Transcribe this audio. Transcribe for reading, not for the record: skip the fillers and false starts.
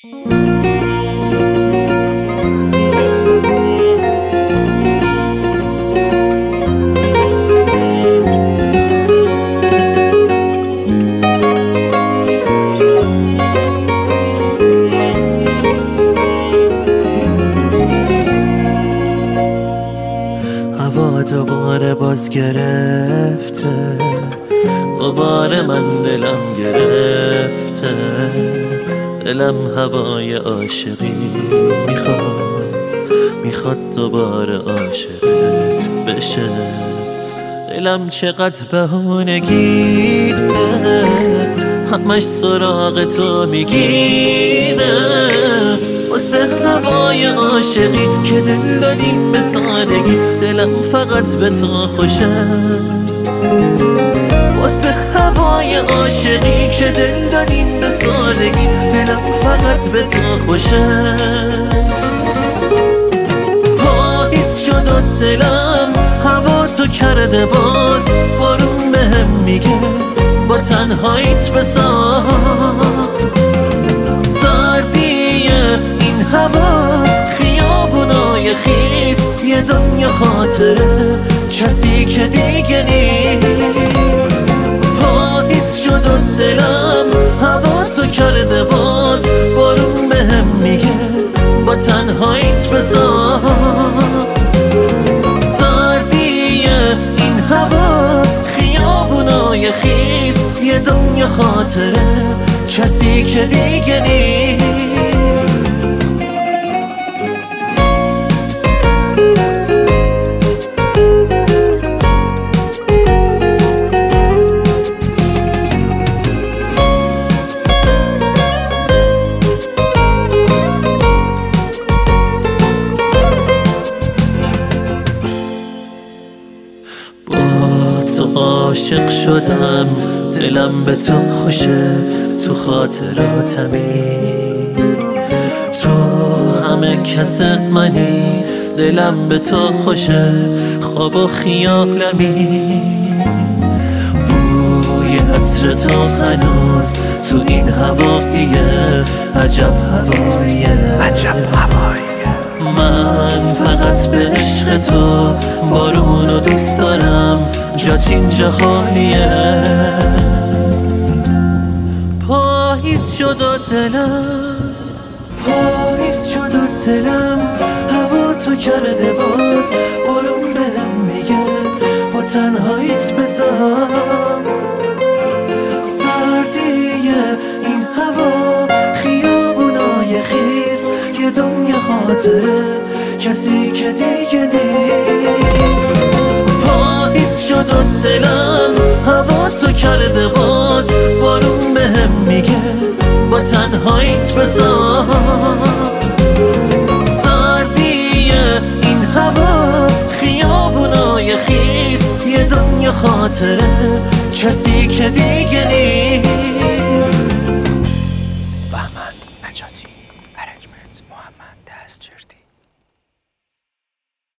هوا دوباره باز گرفته، دوباره من دلم گرفته. دلم هوای عاشقی میخواد دوباره عاشقت بشه. دلم چقدر بهونگیه، همش سراغ تو میگیره. واسه هوای عاشقی که دل دادیم به سادگی، دلم فقط به تو خوشه. واسه هوای عاشقی که دل دادیم به سادگی، دلم فقط به تو خوشه. پاییز شد و دلم هوا تو کرده باز، بارون بهم میگه با تنهاییت بساز. سردیه این هوا، خیابونای خیس، یه دنیا خاطره کسی که دیگه نیست. پاییز شد و دلم هوا تو کرده باز، بارون بهم میگه با تنهاییت بساز. سردیه این هوا، خیابونای خیس، یه دنیا خاطره کسی که دیگه نیست. تو عاشق شدم، دلم به تو خوشه، تو خاطراتمی. تو همه کس منی، دلم به تو خوشه، خواب و خیالمی. بوی عطر تو هنوز تو این هواییه، عجب هواییه. من فقط به عشق تو بارونو دوست دارم، جات اینجا خالیه. پاییز شد و دلم هوا تو کرده باز، بارون بهم میگه با تنهاییت بساز. سردیه این هوا، خیابونای خیس، یه دنیا خاطره کسی که دیگه نیست. پاییز شد و دلم هوا تو کرده باز، بارون بهم میگه با تنهاییت بساز. سردیه این هوا، خیابونای خیس، یه دنیا خاطره کسی که دیگه نیست.